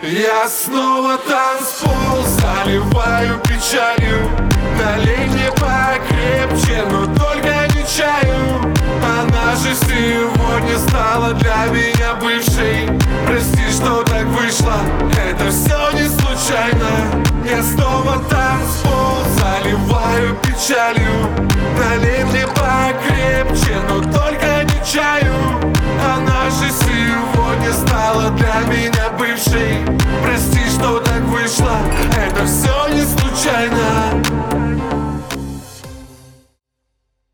Я снова танцпол заливаю печалью. Налей мне покрепче, но только не чаю. Она же сегодня стала для меня бывшей. Прости, что так вышло, это все не случайно. Я снова танцпол заливаю печалью. Налей мне покрепче, но только не чаю. Она же сегодня стала для меня бывшей. Прости, что так вышло, это все